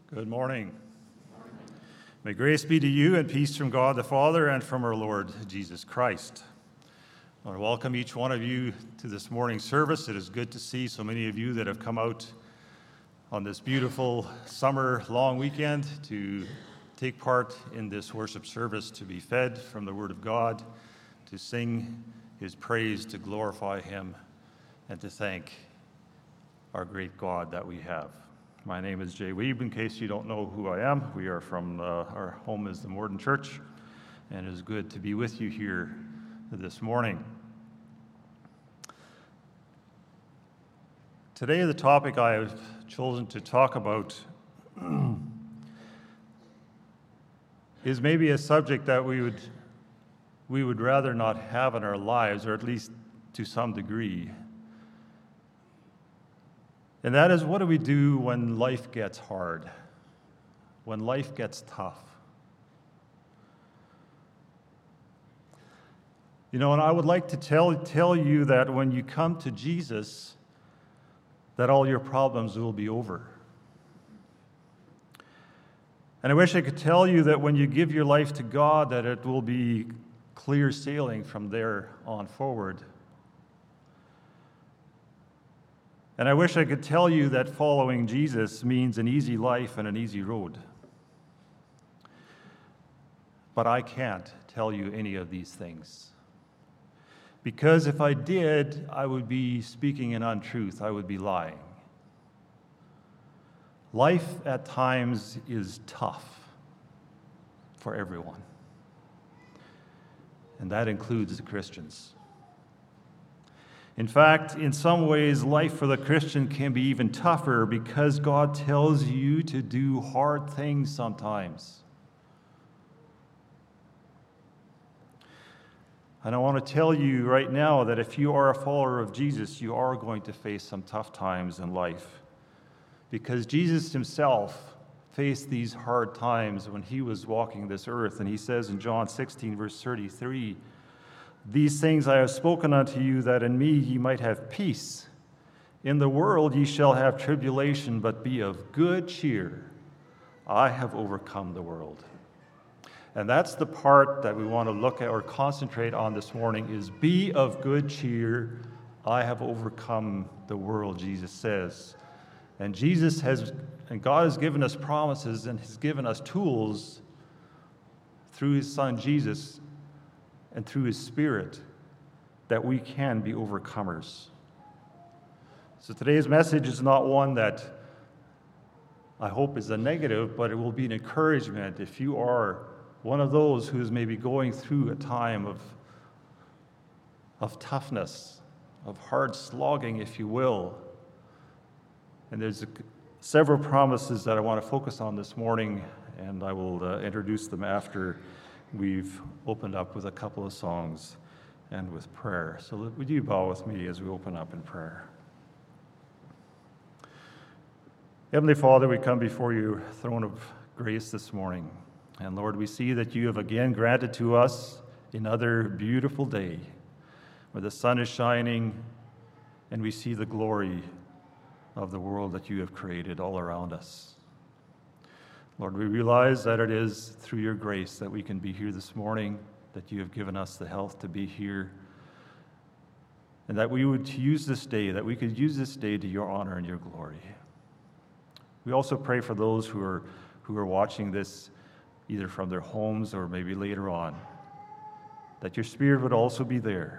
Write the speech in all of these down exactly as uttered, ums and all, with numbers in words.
Good morning. May grace be to you and peace from God the Father and from our Lord Jesus Christ. I want to welcome each one of you to this morning's service. It is good to see so many of you that have come out on this beautiful summer long weekend to take part in this worship service, to be fed from the Word of God, to sing His praise, to glorify Him, and to thank our great God that we have. My name is Jay Weeb, in case you don't know who I am. We are from, uh, our home is the Morden Church, and it is good to be with you here this morning. Today, the topic I have chosen to talk about is maybe a subject that we would, we would rather not have in our lives, or at least to some degree. And that is, what do we do when life gets hard, when life gets tough? You know, and I would like to tell, tell you that when you come to Jesus, that all your problems will be over. And I wish I could tell you that when you give your life to God, that it will be clear sailing from there on forward. And I wish I could tell you that following Jesus means an easy life and an easy road. But I can't tell you any of these things. Because if I did, I would be speaking an untruth. I would be lying. Life at times is tough for everyone. And that includes the Christians. In fact, in some ways, life for the Christian can be even tougher because God tells you to do hard things sometimes. And I want to tell you right now that if you are a follower of Jesus, you are going to face some tough times in life. Because Jesus himself faced these hard times when he was walking this earth. And he says in John sixteen, verse thirty-three, "These things I have spoken unto you, that in me ye might have peace. In the world ye shall have tribulation, but be of good cheer. I have overcome the world." And that's the part that we want to look at or concentrate on this morning, is be of good cheer. I have overcome the world, Jesus says. And Jesus has, and God has given us promises and has given us tools through his Son Jesus and through his Spirit that we can be overcomers. So today's message is not one that I hope is a negative, but it will be an encouragement if you are one of those who is maybe going through a time of, of toughness, of hard slogging, if you will. And there's a, several promises that I want to focus on this morning, and I will uh, introduce them after we've opened up with a couple of songs and with prayer. So would you bow with me as we open up in prayer? Heavenly Father, we come before your throne of grace this morning. And Lord, we see that you have again granted to us another beautiful day where the sun is shining and we see the glory of the world that you have created all around us. Lord, we realize that it is through your grace that we can be here this morning, that you have given us the health to be here, and that we would use this day, that we could use this day to your honor and your glory. We also pray for those who are who are watching this either from their homes or maybe later on, that your Spirit would also be there.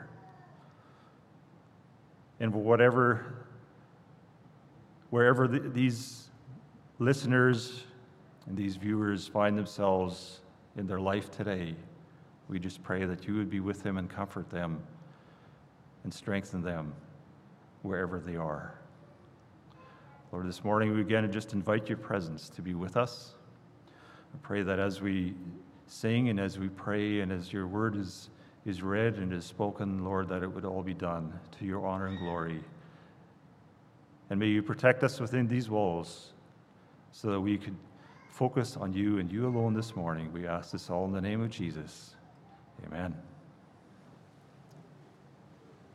And whatever, wherever the, these listeners and these viewers find themselves in their life today, we just pray that you would be with them and comfort them and strengthen them wherever they are. Lord, this morning we again just invite your presence to be with us. I pray that as we sing and as we pray and as your word is, is read and is spoken, Lord, that it would all be done to your honor and glory. And may you protect us within these walls so that we could focus on you and you alone this morning. We ask this all in the name of Jesus. Amen.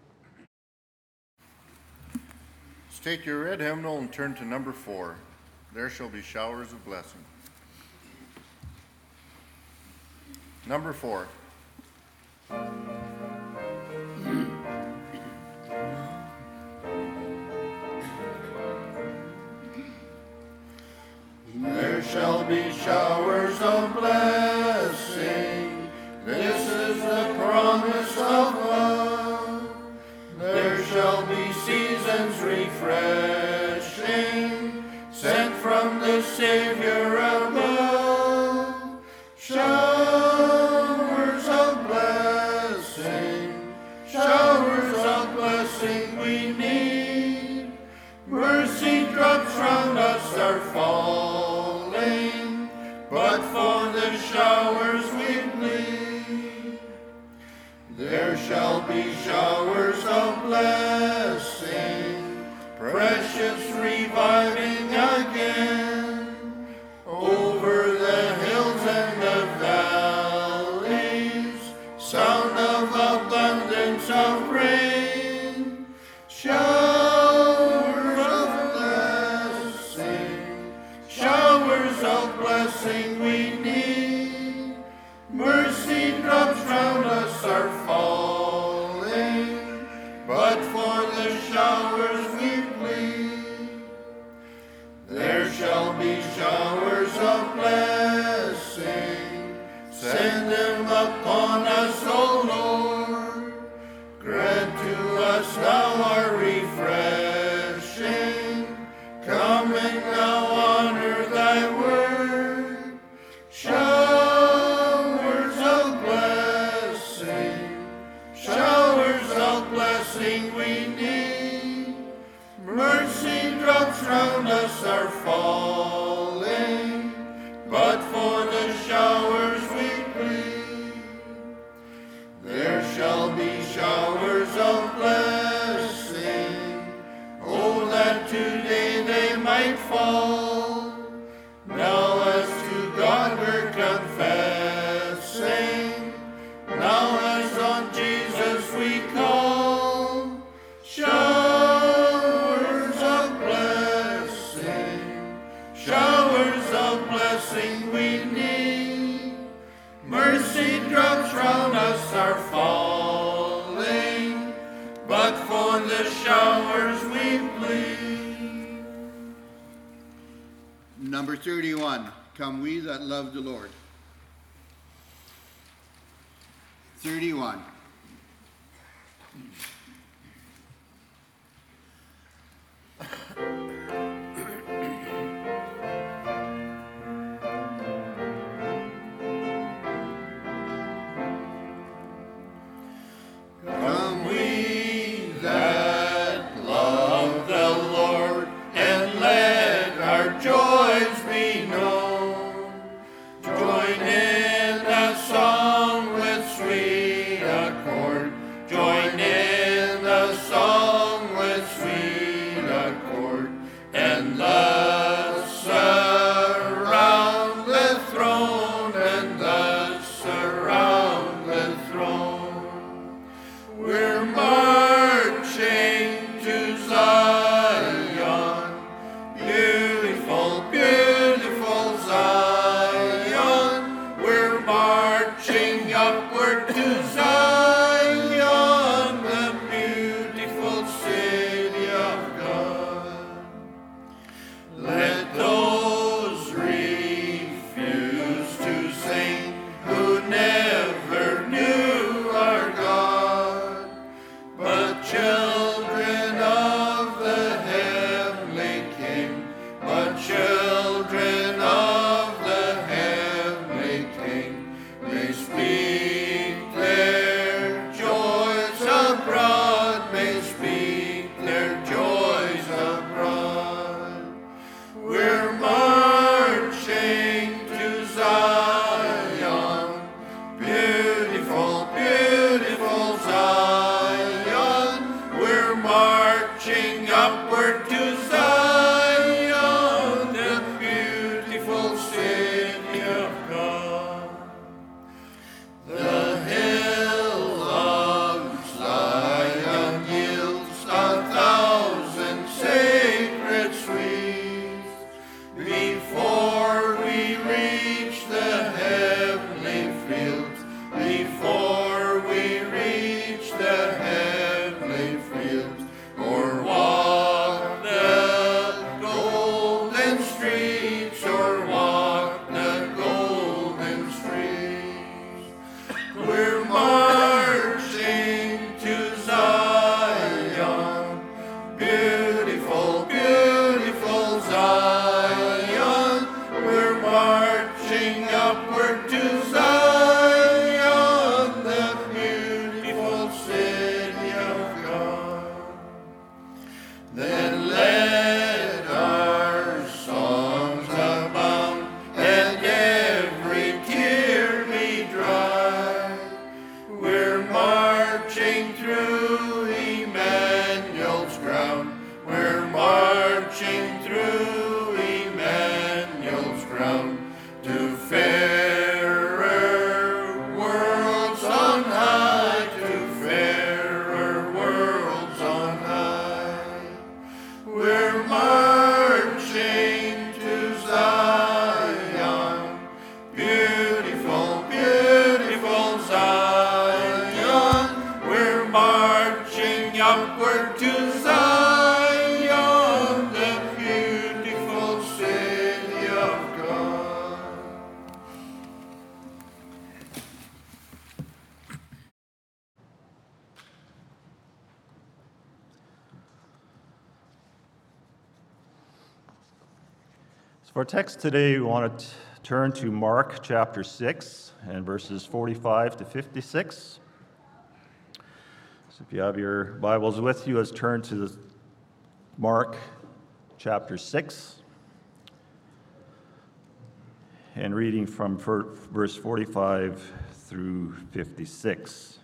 Take your red hymnal and turn to number four. There shall be showers of blessing. Number four. There shall be showers of blessing. This is the promise of love. There shall be seasons refreshing, sent from the Savior above. Showers of blessing, showers of blessing we need. Mercy drops round us are falling, but for the showers we plead. There shall be showers of blessing, precious reviving again, over the hills and the valleys, sound of abundance of rain. Showers of blessing, showers of blessing we need. Mercy drops round us are falling, but for the showers we plead. There shall be showers of blessing, send them upon us, O Lord. Grant to us now our refreshing, come and now honor thy word. Showers of blessing, showers of blessing we need. Mercy drops round us are falling, but for the showers we plead. There shall be showers of blessing, oh, that today they might fall. Now as to God we're confessing, now as on Jesus we call. Showers of blessing, showers of blessing we need. Mercy drops round us are falling, but for the showers we plead. Number thirty-one, Come We That Love the Lord. thirty-one. Come we that love the Lord, and let our joys be known. Join in a song with sweet accord, join in For our text today, we want to turn to Mark chapter six and verses forty-five to fifty-six. So if you have your Bibles with you, let's turn to Mark chapter six and reading from verse forty-five through fifty-six.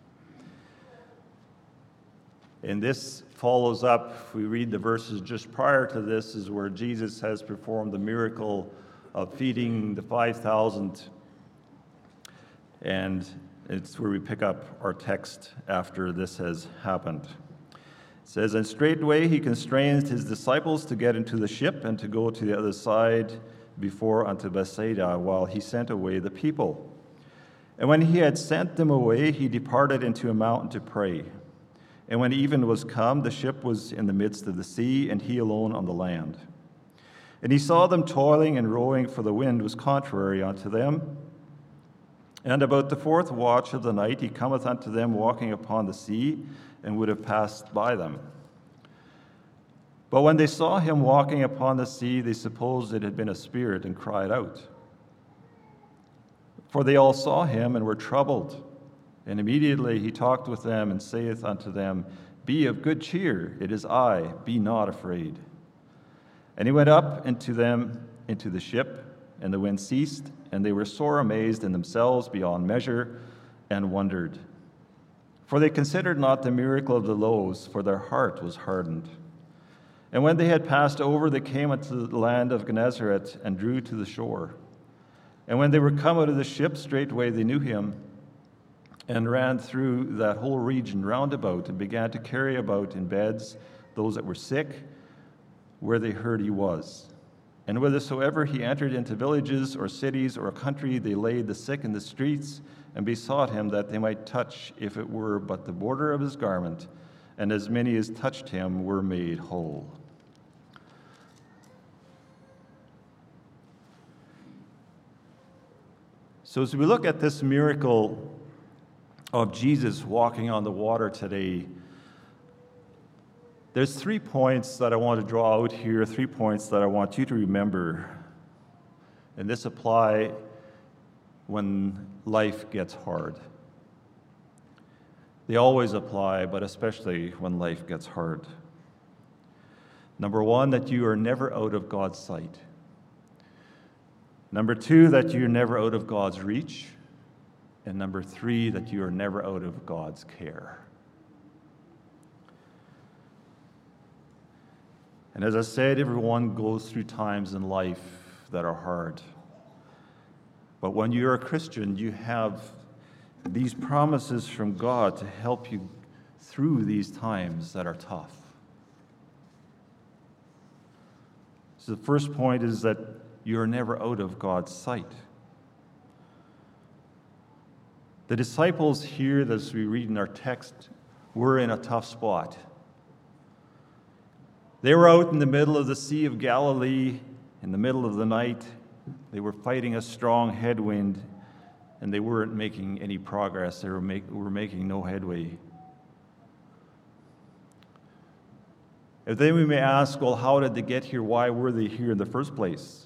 And this follows up, if we read the verses just prior to this, is where Jesus has performed the miracle of feeding the five thousand. And it's where we pick up our text after this has happened. It says, "And straightway he constrained his disciples to get into the ship and to go to the other side before unto Bethsaida, while he sent away the people. And when he had sent them away, he departed into a mountain to pray. And when even was come, the ship was in the midst of the sea, and he alone on the land. And he saw them toiling and rowing, for the wind was contrary unto them. And about the fourth watch of the night he cometh unto them walking upon the sea, and would have passed by them. But when they saw him walking upon the sea, they supposed it had been a spirit, and cried out. For they all saw him, and were troubled. And immediately he talked with them, and saith unto them, Be of good cheer, it is I, be not afraid. And he went up into them into the ship, and the wind ceased, and they were sore amazed in themselves beyond measure, and wondered. For they considered not the miracle of the loaves, for their heart was hardened. And when they had passed over, they came unto the land of Gennesaret, and drew to the shore. And when they were come out of the ship, straightway they knew him, and ran through that whole region round about, and began to carry about in beds those that were sick, where they heard he was. And whithersoever he entered into villages or cities or a country, they laid the sick in the streets, and besought him that they might touch, if it were but the border of his garment. And as many as touched him were made whole." So as we look at this miracle of Jesus walking on the water today, there's three points that I want to draw out here, three points that I want you to remember. And this apply when life gets hard. They always apply, but especially when life gets hard. Number one, that you are never out of God's sight. Number two, that you're never out of God's reach. And number three, that you are never out of God's care. And as I said, everyone goes through times in life that are hard. But when you're a Christian, you have these promises from God to help you through these times that are tough. So the first point is that you're never out of God's sight. The disciples here, as we read in our text, were in a tough spot. They were out in the middle of the Sea of Galilee, in the middle of the night. They were fighting a strong headwind, and they weren't making any progress. They were, make, were making no headway. And then we may ask, well, how did they get here? Why were they here in the first place?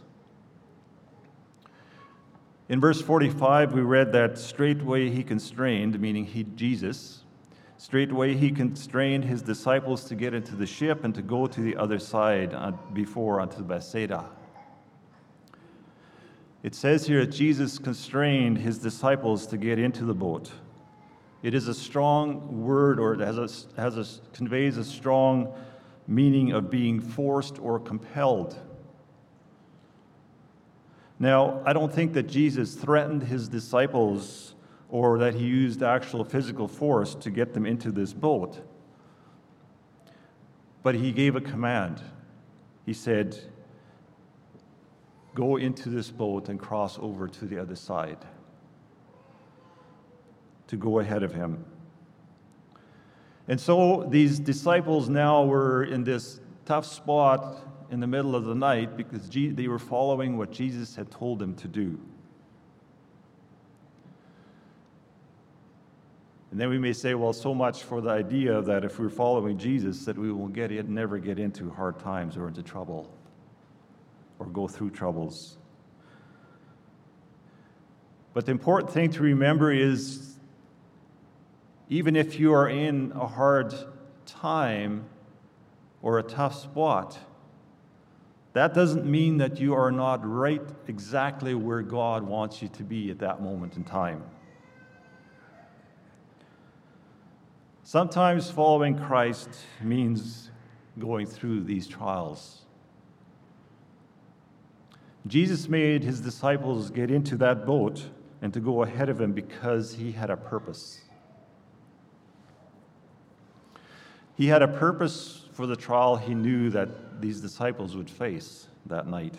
In verse forty-five, we read that straightway he constrained, meaning he, Jesus, straightway he constrained his disciples to get into the ship and to go to the other side before unto Bethsaida. It says here that Jesus constrained his disciples to get into the boat. It is a strong word, or it has a, has a, conveys a strong meaning of being forced or compelled. Now, I don't think that Jesus threatened his disciples or that he used actual physical force to get them into this boat. But he gave a command. He said, "Go into this boat and cross over to the other side," to go ahead of him. And so these disciples now were in this tough spot in the middle of the night because they were following what Jesus had told them to do. And then we may say, well, so much for the idea that if we're following Jesus, that we will get in, never get into hard times or into trouble. or go through troubles. But the important thing to remember is, even if you are in a hard time or a tough spot, that doesn't mean that you are not right exactly where God wants you to be at that moment in time. Sometimes following Christ means going through these trials. Jesus made his disciples get into that boat and to go ahead of him because he had a purpose. He had a purpose for the trial he knew that these disciples would face that night.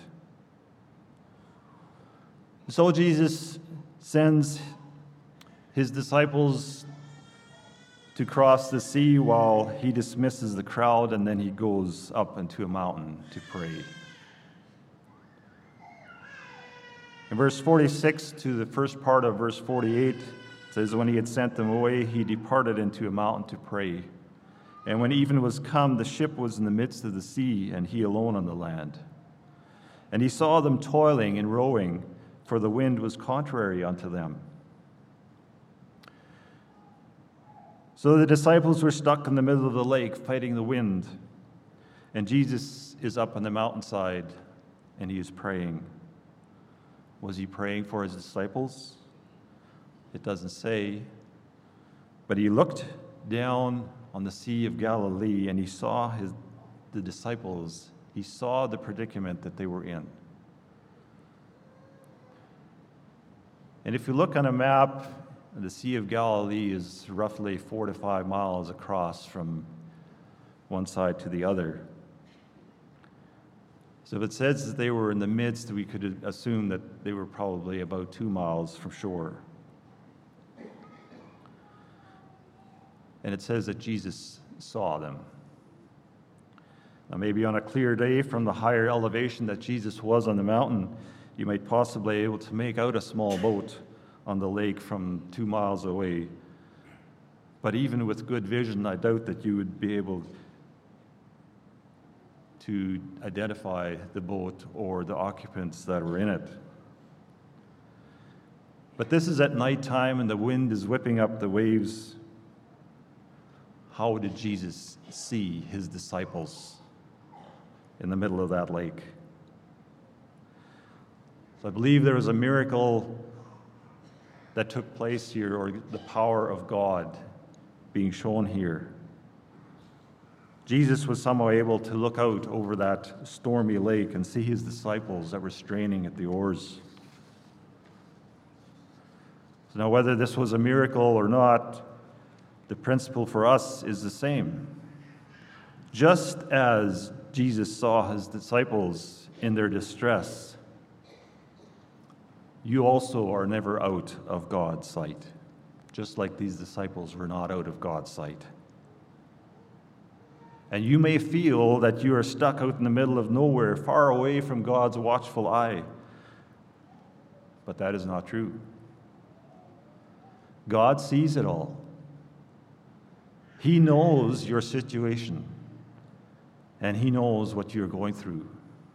So Jesus sends his disciples to cross the sea while he dismisses the crowd, and then he goes up into a mountain to pray. In verse forty-six to the first part of verse forty-eight, it says, when he had sent them away, he departed into a mountain to pray. And when even was come, the ship was in the midst of the sea, and he alone on the land. And he saw them toiling and rowing, for the wind was contrary unto them. So the disciples were stuck in the middle of the lake, fighting the wind. And Jesus is up on the mountainside, and he is praying. Was he praying for his disciples? It doesn't say. But he looked down on the Sea of Galilee, and he saw his, the disciples. He saw the predicament that they were in. And if you look on a map, the Sea of Galilee is roughly four to five miles across from one side to the other. So if it says that they were in the midst, we could assume that they were probably about two miles from shore. And it says that Jesus saw them. Now, maybe on a clear day from the higher elevation that Jesus was on the mountain, you might possibly be able to make out a small boat on the lake from two miles away. But even with good vision, I doubt that you would be able to identify the boat or the occupants that were in it. But this is at nighttime and the wind is whipping up the waves. How did Jesus see his disciples in the middle of that lake? So I believe there was a miracle that took place here, or the power of God being shown here. Jesus was somehow able to look out over that stormy lake and see his disciples that were straining at the oars. So now, whether this was a miracle or not, the principle for us is the same. Just as Jesus saw his disciples in their distress, you also are never out of God's sight, just like these disciples were not out of God's sight. And you may feel that you are stuck out in the middle of nowhere, far away from God's watchful eye, but that is not true. God sees it all. He knows your situation, and he knows what you're going through.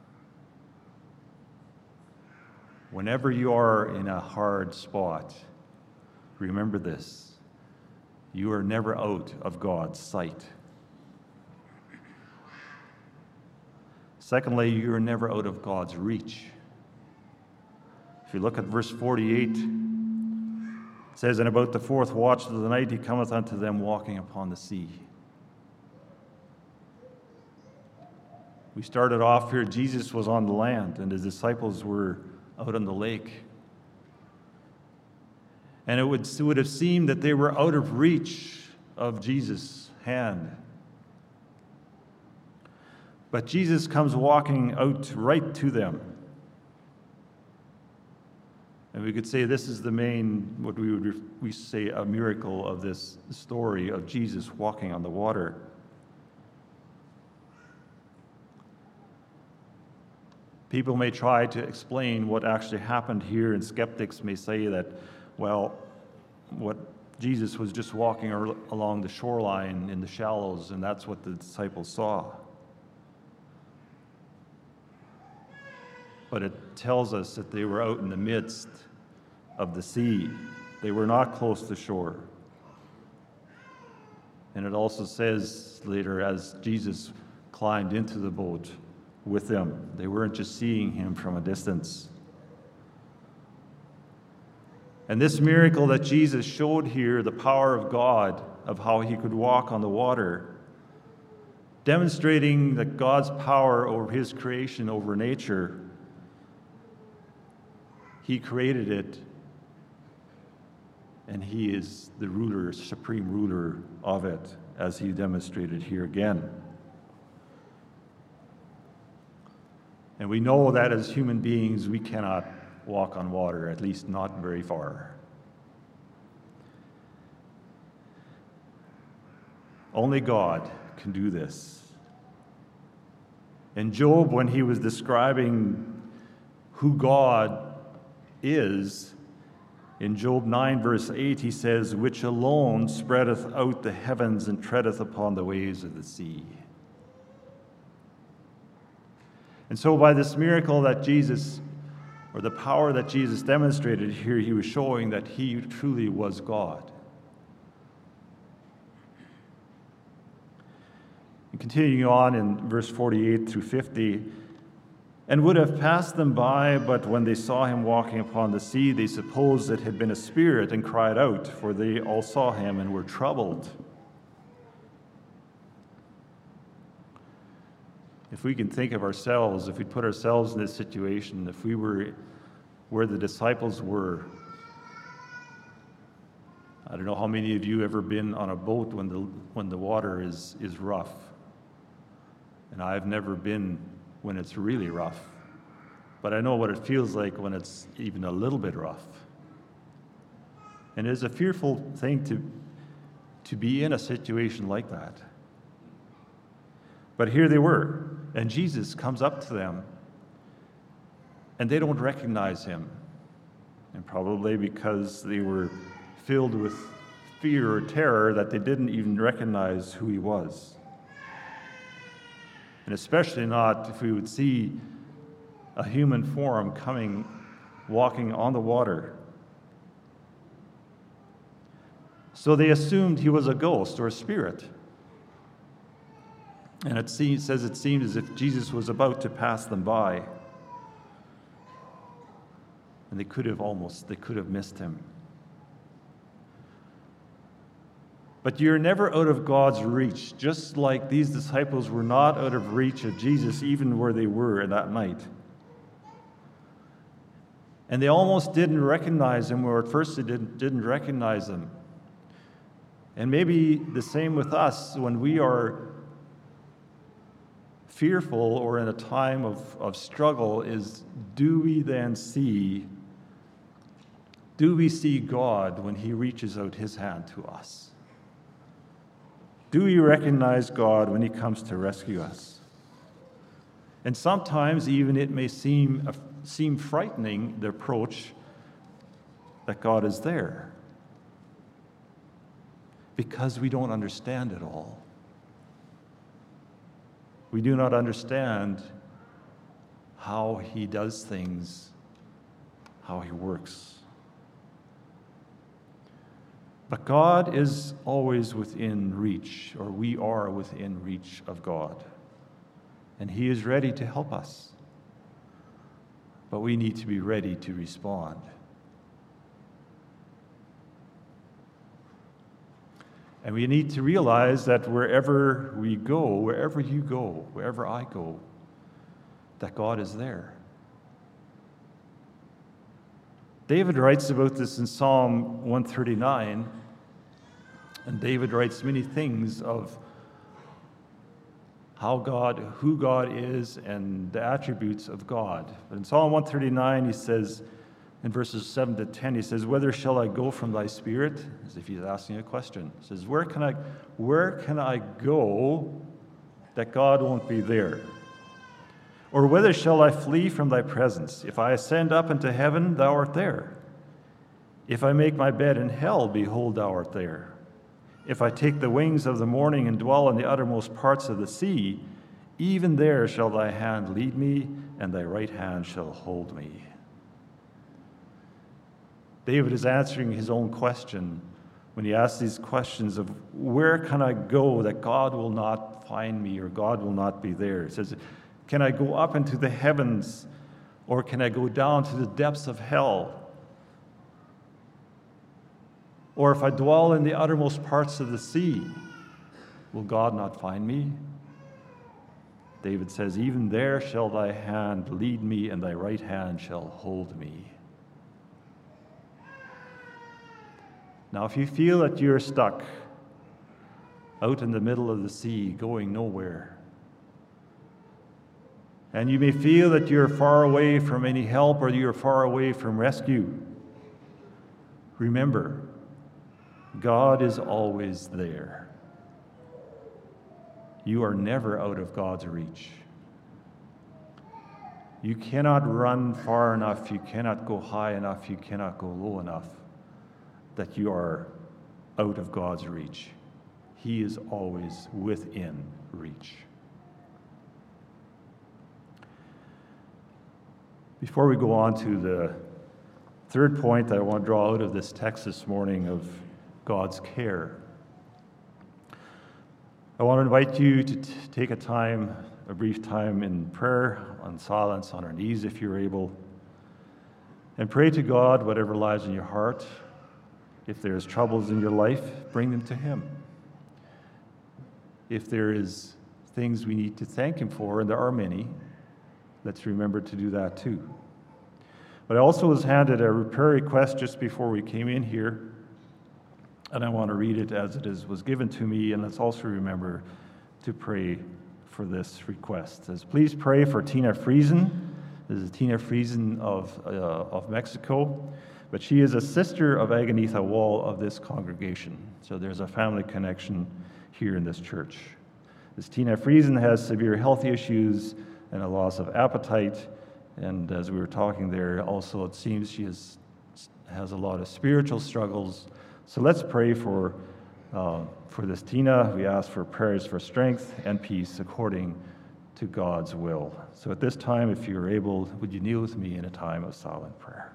Whenever you are in a hard spot, remember this: you are never out of God's sight. Secondly, you are never out of God's reach. If you look at verse forty-eight, it says, and about the fourth watch of the night he cometh unto them walking upon the sea. We started off here, Jesus was on the land, and his disciples were out on the lake. And it would, it would have seemed that they were out of reach of Jesus' hand. But Jesus comes walking out right to them. And we could say this is the main, what we would we say, a miracle of this story of Jesus walking on the water. People may try to explain what actually happened here, and skeptics may say that, well, what Jesus was just walking along the shoreline in the shallows, and that's what the disciples saw. but it tells us that they were out in the midst of the sea. They were not close to shore. And it also says later, as Jesus climbed into the boat with them, they weren't just seeing him from a distance. And this miracle that Jesus showed here, the power of God, of how he could walk on the water, demonstrating that God's power over his creation, over nature, he created it, and he is the ruler, supreme ruler of it, as he demonstrated here again. And we know that as human beings, we cannot walk on water, at least not very far. Only God can do this. And Job, when he was describing who God is, in Job nine, verse eight, he says, "Which alone spreadeth out the heavens and treadeth upon the waves of the sea." And so by this miracle that Jesus, or the power that Jesus demonstrated here, he was showing that he truly was God. And continuing on in verse forty-eight through fifty, "And would have passed them by, but when they saw him walking upon the sea, they supposed it had been a spirit and cried out, for they all saw him and were troubled." If we can think of ourselves, if we put ourselves in this situation, if we were where the disciples were, I don't know how many of you ever been on a boat when the when the water is is rough. And I've never been when it's really rough. But I know what it feels like when it's even a little bit rough. And it is a fearful thing to to be in a situation like that. But here they were, and Jesus comes up to them, and they don't recognize him. And probably because they were filled with fear or terror that they didn't even recognize who he was. And especially not if we would see a human form coming, walking on the water. So they assumed he was a ghost or a spirit. And it seems, says it seemed as if Jesus was about to pass them by. And they could have almost, they could have missed him. But you're never out of God's reach, just like these disciples were not out of reach of Jesus, even where they were that night. And they almost didn't recognize him, or at first they didn't, didn't recognize him. And maybe the same with us when we are fearful or in a time of, of struggle, is do we then see, do we see God when he reaches out his hand to us? Do we recognize God when he comes to rescue us? And sometimes even it may seem, seem frightening, the approach that God is there, because we don't understand it all. We do not understand how he does things, how he works. But God is always within reach, or we are within reach of God. And he is ready to help us. But we need to be ready to respond. And we need to realize that wherever we go, wherever you go, wherever I go, that God is there. David writes about this in Psalm one thirty-nine, and David writes many things of how God, who God is, and the attributes of God. But in Psalm one thirty-nine, he says, in verses seven to ten, he says, "Whither shall I go from thy spirit?" As if he's asking a question. He says, Where can I, where can I go that God won't be there? Or whither shall I flee from thy presence? If I ascend up into heaven, thou art there. If I make my bed in hell, behold, thou art there. If I take the wings of the morning and dwell in the uttermost parts of the sea, even there shall thy hand lead me, and thy right hand shall hold me. David is answering his own question when he asks these questions of where can I go that God will not find me or God will not be there? He says, can I go up into the heavens or can I go down to the depths of hell? Or if I dwell in the uttermost parts of the sea, will God not find me? David says, even there shall thy hand lead me, and thy right hand shall hold me. Now, if you feel that you're stuck out in the middle of the sea, going nowhere, and you may feel that you're far away from any help or you're far away from rescue, remember, God is always there. You are never out of God's reach. You cannot run far enough, you cannot go high enough, you cannot go low enough that you are out of God's reach. He is always within reach. Before we go on to the third point that I want to draw out of this text this morning of God's care, I want to invite you to t- take a time, a brief time in prayer, on silence, on our knees if you're able, and pray to God whatever lies in your heart. If there's troubles in your life, bring them to Him. If there is things we need to thank Him for, and there are many, let's remember to do that too. But I also was handed a prayer request just before we came in here, and I want to read it as it is was given to me, and let's also remember to pray for this request. It says, please pray for Tina Friesen. This is Tina Friesen of, uh, of Mexico, but she is a sister of Aganitha Wall of this congregation. So there's a family connection here in this church. This Tina Friesen has severe health issues and a loss of appetite, and as we were talking there, also it seems she is, has a lot of spiritual struggles. So let's pray for uh, for this Tina. We ask for prayers for strength and peace according to God's will. So at this time, if you're able, would you kneel with me in a time of silent prayer?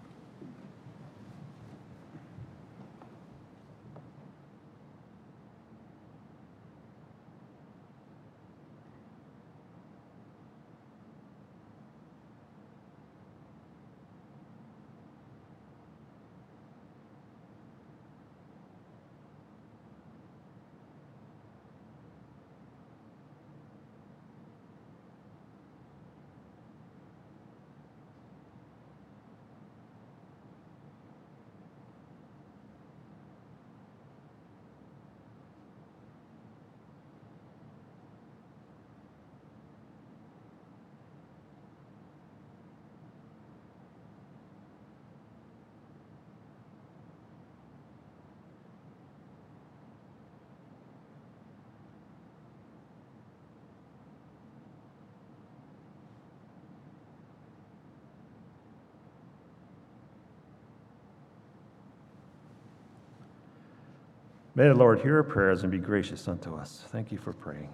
May the Lord hear our prayers and be gracious unto us. Thank you for praying.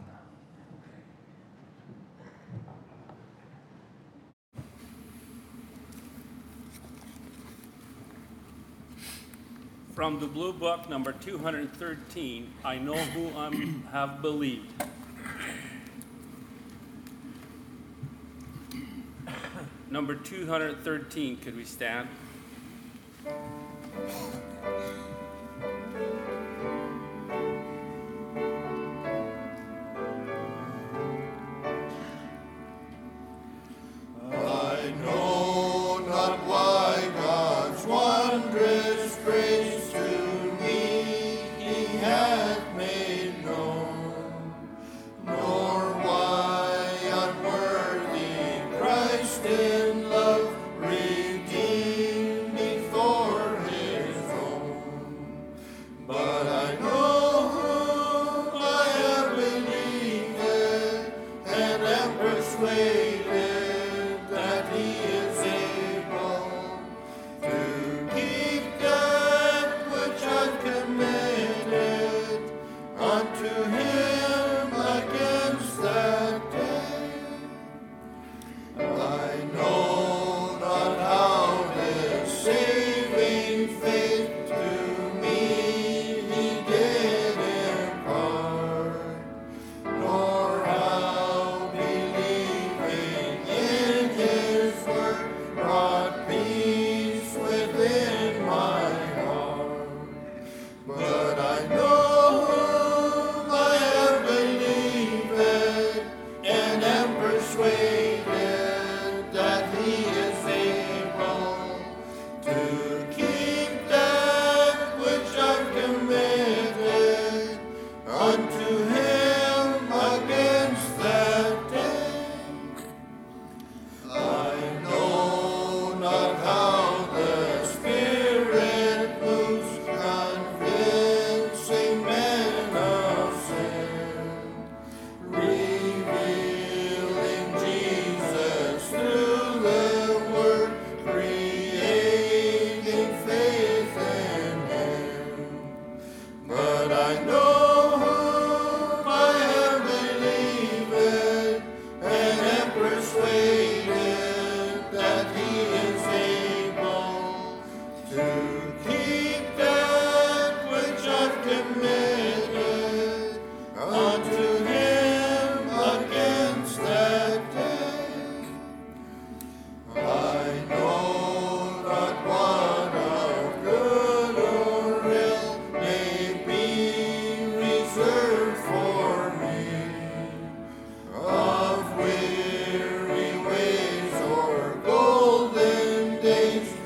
From the Blue Book, number two hundred thirteen, I know who I have believed. Number two hundred thirteen, could we stand? In love, redeemed me for His own.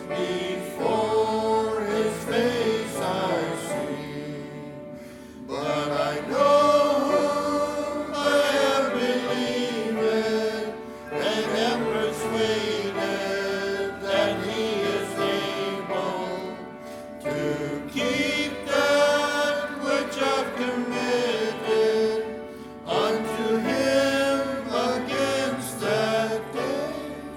before his face I see, but I know whom I have believed, and am persuaded that he is able to keep that which I've committed unto him against that day.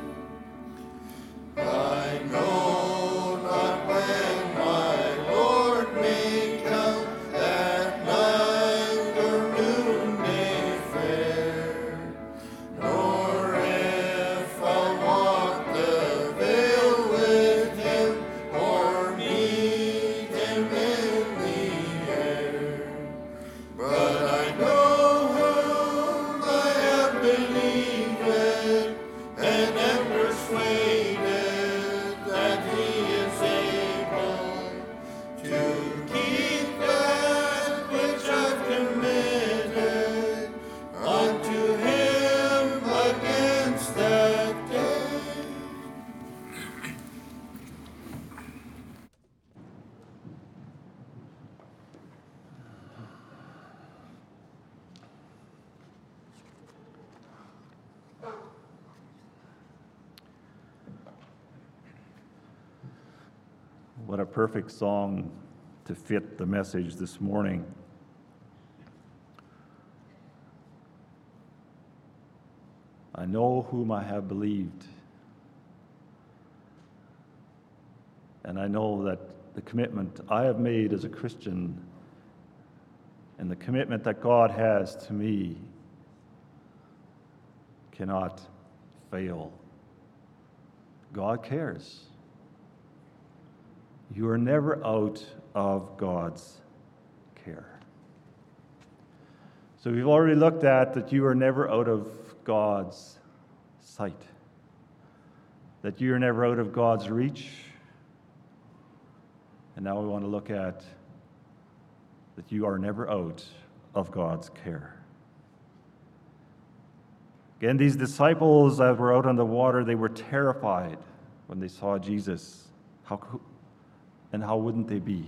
I know not when my Lord may come, at night or noonday fair, nor if I'll walk the vale with him, or meet him in the air. But I know whom I have believed, and am persuaded that he is able to keep that which I've committed unto him against that day. What a perfect song to fit the message this morning. I know whom I have believed. And I know that the commitment I have made as a Christian and the commitment that God has to me cannot fail. God cares. You are never out of God's care. So we've already looked at that you are never out of God's sight, that you are never out of God's reach. And now we want to look at that you are never out of God's care. Again, these disciples that were out on the water, they were terrified when they saw Jesus. How could And how wouldn't they be?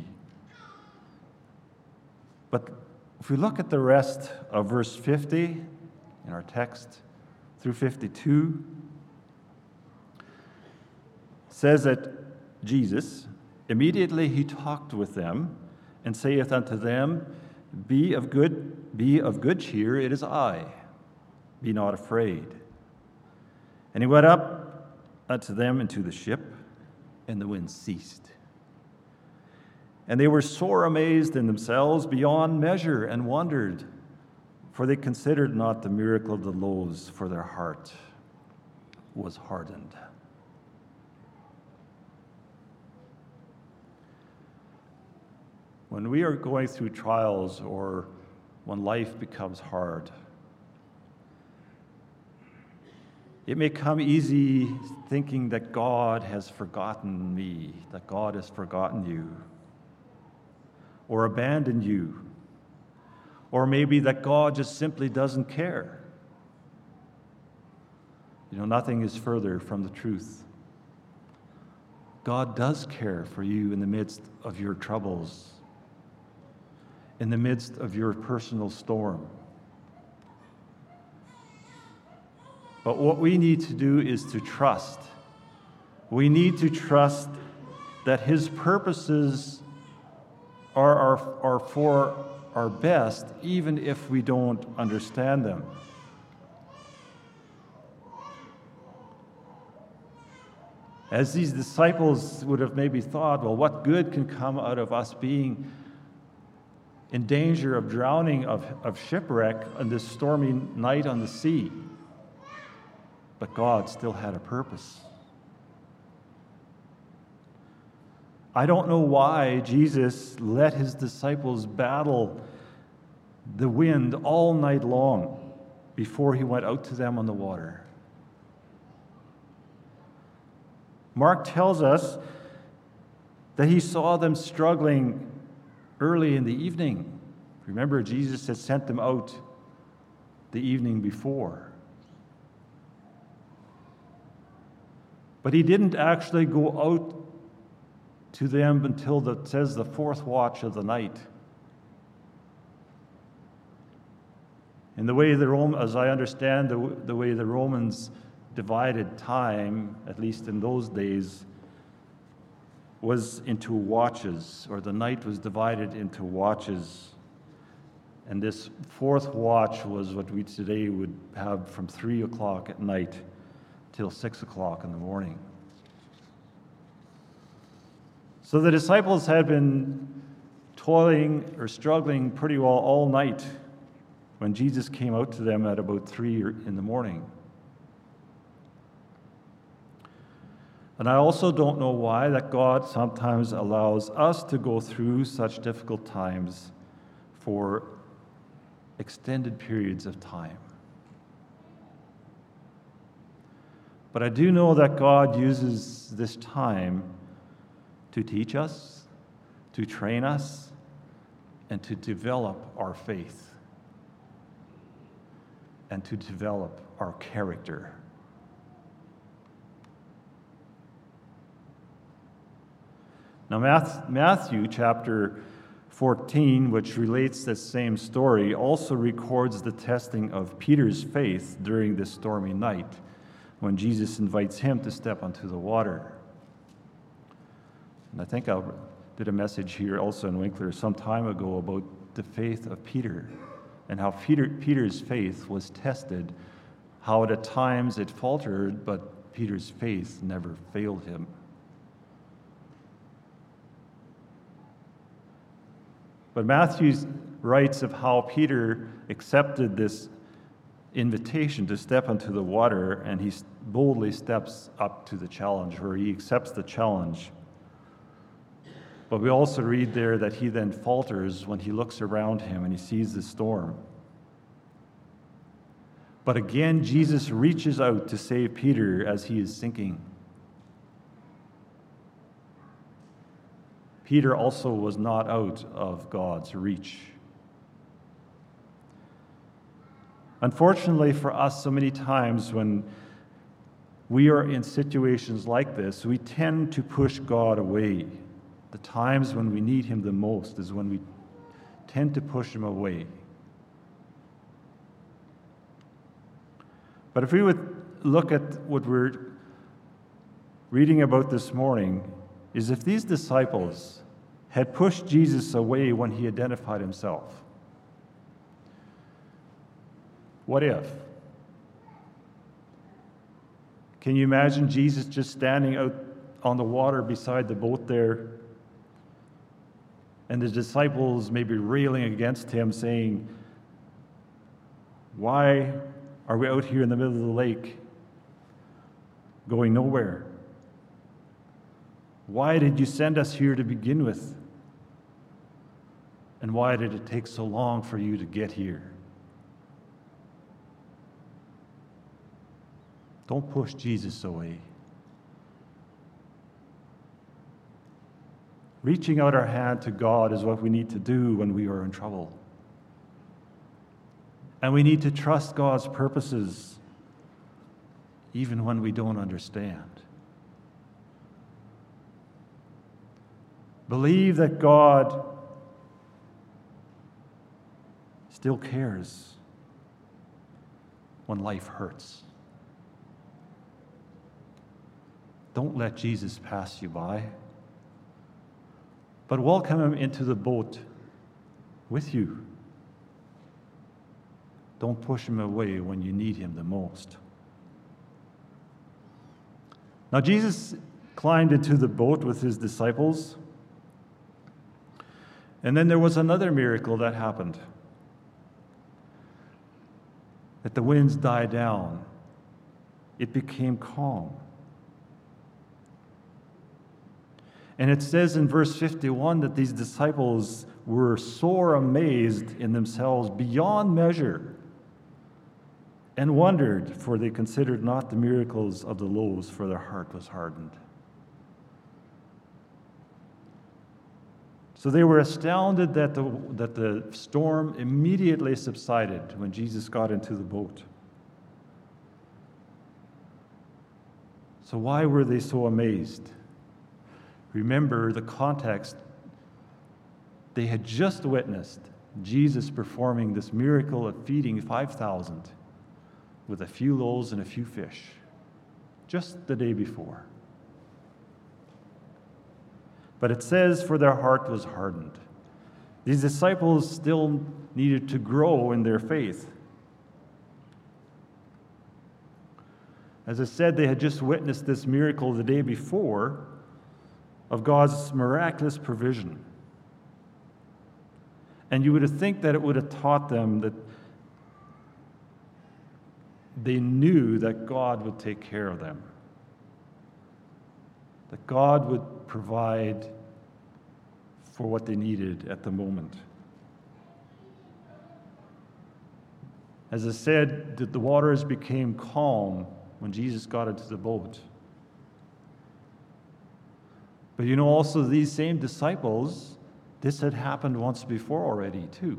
But if we look at the rest of verse fifty in our text through fifty-two, it says that Jesus, immediately he talked with them and saith unto them, Be of good, be of good cheer, it is I. Be not afraid. And he went up unto them into the ship, and the wind ceased. And they were sore amazed in themselves beyond measure, and wondered, for they considered not the miracle of the loaves, for their heart was hardened. When we are going through trials, or when life becomes hard, it may come easy thinking that God has forgotten me, that God has forgotten you, or abandoned you, or maybe that God just simply doesn't care. You know, nothing is further from the truth. God does care for you in the midst of your troubles, in the midst of your personal storm. But what we need to do is to trust. We need to trust that His purposes are, are, are for our best, even if we don't understand them. As these disciples would have maybe thought, well, what good can come out of us being in danger of drowning, of, of shipwreck on this stormy night on the sea? But God still had a purpose. I don't know why Jesus let his disciples battle the wind all night long before he went out to them on the water. Mark tells us that he saw them struggling early in the evening. Remember, Jesus had sent them out the evening before. But he didn't actually go out to them until the, it says the fourth watch of the night. And the way the Rome, as I understand the, the way the Romans divided time, at least in those days, was into watches, or the night was divided into watches. And this fourth watch was what we today would have from three o'clock at night till six o'clock in the morning. So the disciples had been toiling or struggling pretty well all night when Jesus came out to them at about three in the morning. And I also don't know why that God sometimes allows us to go through such difficult times for extended periods of time. But I do know that God uses this time to teach us, to train us, and to develop our faith, and to develop our character. Now, Matthew chapter fourteen, which relates this same story, also records the testing of Peter's faith during this stormy night when Jesus invites him to step onto the water. And I think I did a message here also in Winkler some time ago about the faith of Peter and how Peter, Peter's faith was tested, how at times it faltered, but Peter's faith never failed him. But Matthew writes of how Peter accepted this invitation to step into the water, and he boldly steps up to the challenge, or he accepts the challenge. But we also read there that he then falters when he looks around him and he sees the storm. But again, Jesus reaches out to save Peter as he is sinking. Peter also was not out of God's reach. Unfortunately for us, so many times when we are in situations like this, we tend to push God away. The times when we need him the most is when we tend to push him away. But if we would look at what we're reading about this morning, is if these disciples had pushed Jesus away when he identified himself. What if? Can you imagine Jesus just standing out on the water beside the boat there, and the disciples maybe railing against him, saying, "Why are we out here in the middle of the lake, going nowhere? Why did you send us here to begin with? And why did it take so long for you to get here?" Don't push Jesus away. Reaching out our hand to God is what we need to do when we are in trouble. And we need to trust God's purposes even when we don't understand. Believe that God still cares when life hurts. Don't let Jesus pass you by, but welcome him into the boat with you. Don't push him away when you need him the most. Now, Jesus climbed into the boat with his disciples, and then there was another miracle that happened. That the winds died down. It became calm. And it says in verse fifty-one that these disciples were sore amazed in themselves beyond measure and wondered, for they considered not the miracles of the loaves, for their heart was hardened. So they were astounded that the, that the storm immediately subsided when Jesus got into the boat. So why were they so amazed? Remember the context. They had just witnessed Jesus performing this miracle of feeding five thousand with a few loaves and a few fish, just the day before. But it says, for their heart was hardened. These disciples still needed to grow in their faith. As I said, they had just witnessed this miracle the day before of God's miraculous provision. And you would have think that it would have taught them that they knew that God would take care of them, that God would provide for what they needed at the moment. As I said, that the waters became calm when Jesus got into the boat. But you know, also these same disciples, this had happened once before already too.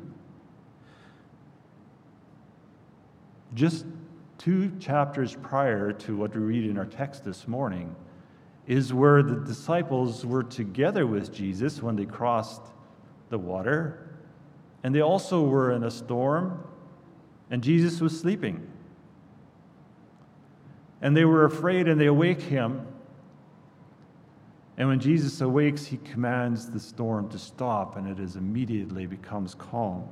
Just two chapters prior to what we read in our text this morning is where the disciples were together with Jesus when they crossed the water, and they also were in a storm, and Jesus was sleeping. And they were afraid, and they awake him. And when Jesus awakes, he commands the storm to stop, and it is immediately becomes calm.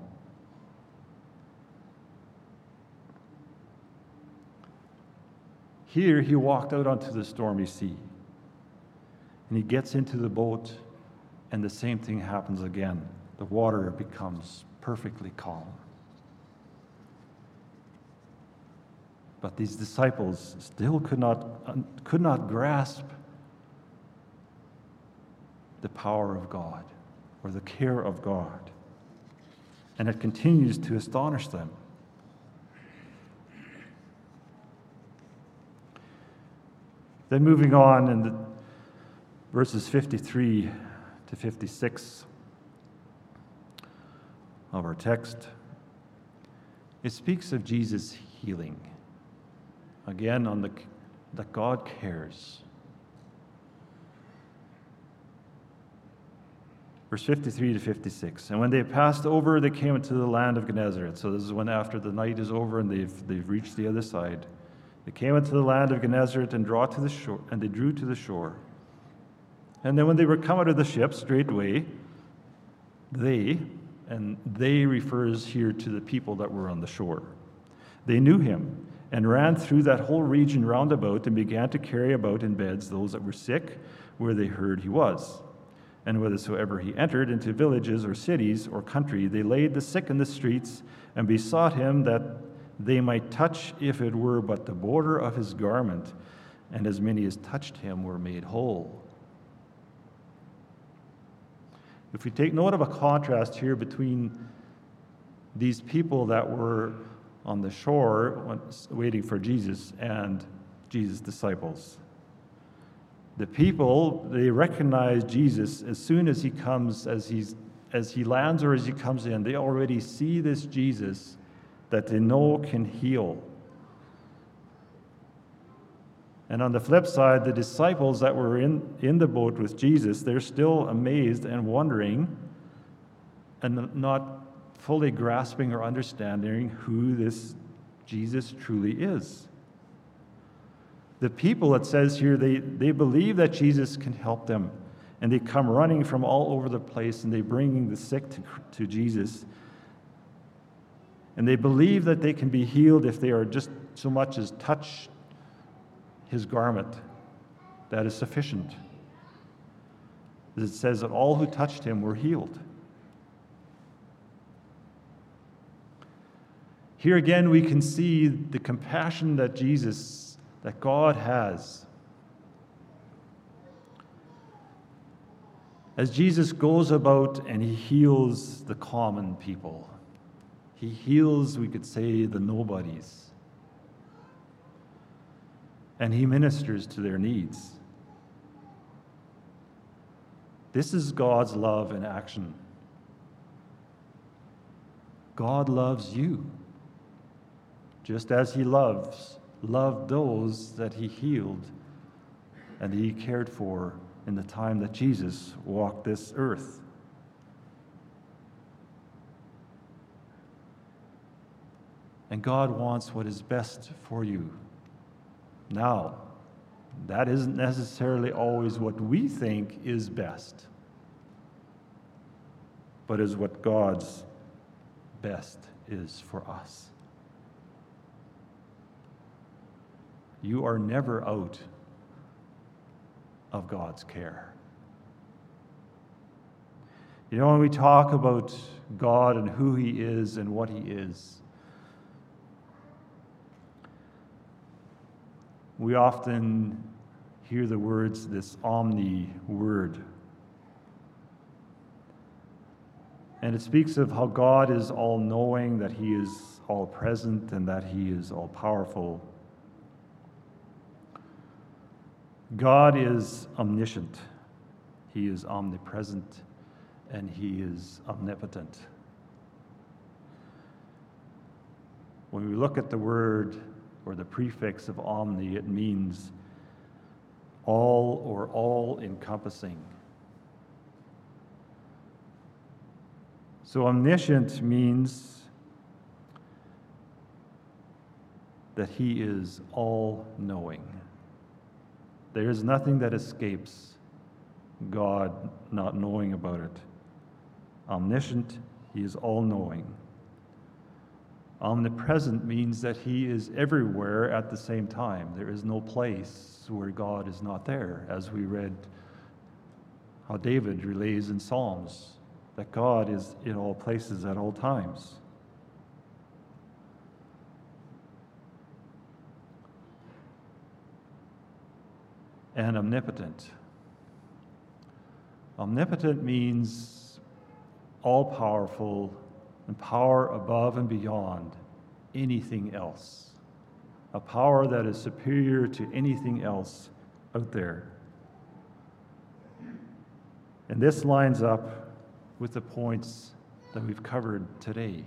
Here, he walked out onto the stormy sea, and he gets into the boat, and the same thing happens again. The water becomes perfectly calm. But these disciples still could not, could not grasp the power of God or the care of God. And it continues to astonish them. Then moving on in the verses fifty-three to fifty-six of our text, it speaks of Jesus' healing. Again, on the that God cares. Verse fifty-three to fifty-six. And when they passed over, they came into the land of Gennesaret. So this is when after the night is over and they've they've reached the other side. They came into the land of Gennesaret and draw to the shore, and they drew to the shore. And then when they were come out of the ship, straightway, they, and they refers here to the people that were on the shore, they knew him, and ran through that whole region round about, and began to carry about in beds those that were sick, where they heard he was. And whithersoever he entered into villages or cities or country, they laid the sick in the streets, and besought him that they might touch, if it were but the border of his garment. And as many as touched him were made whole. If we take note of a contrast here between these people that were on the shore waiting for Jesus and Jesus' disciples. The people, they recognize Jesus as soon as he comes, as he's as he lands or as he comes in. They already see this Jesus that they know can heal. And on the flip side, the disciples that were in, in the boat with Jesus, they're still amazed and wondering and not fully grasping or understanding who this Jesus truly is. The people, it says here, they, they believe that Jesus can help them, and they come running from all over the place, and they bring the sick to, to Jesus. And they believe that they can be healed if they are just so much as touch his garment. That is sufficient. It says that all who touched him were healed. Here again, we can see the compassion that Jesus, that God has. As Jesus goes about and he heals the common people, he heals, we could say, the nobodies, and he ministers to their needs. This is God's love in action. God loves you, just as he loves, loved those that he healed and he cared for in the time that Jesus walked this earth. And God wants what is best for you. Now, that isn't necessarily always what we think is best, but is what God's best is for us. You are never out of God's care. You know, when we talk about God and who He is and what He is, we often hear the words, this omni word. And it speaks of how God is all-knowing, that He is all-present, and that He is all-powerful. God is omniscient. He is omnipresent, and He is omnipotent. When we look at the word or the prefix of omni, it means all or all-encompassing. So omniscient means that He is all-knowing. There is nothing that escapes God not knowing about it. Omniscient, He is all-knowing. Omnipresent means that He is everywhere at the same time. There is no place where God is not there, as we read how David relays in Psalms, that God is in all places at all times. And omnipotent. Omnipotent means all-powerful and power above and beyond anything else. A power that is superior to anything else out there. And this lines up with the points that we've covered today.